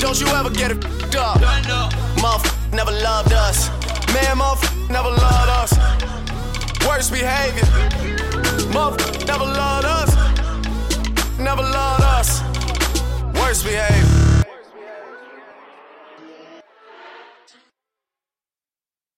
don't you ever get it f***ed up. Motherfucker never loved us. Man, motherfucker never loved us. Worst behavior. Motherfucker never loved us.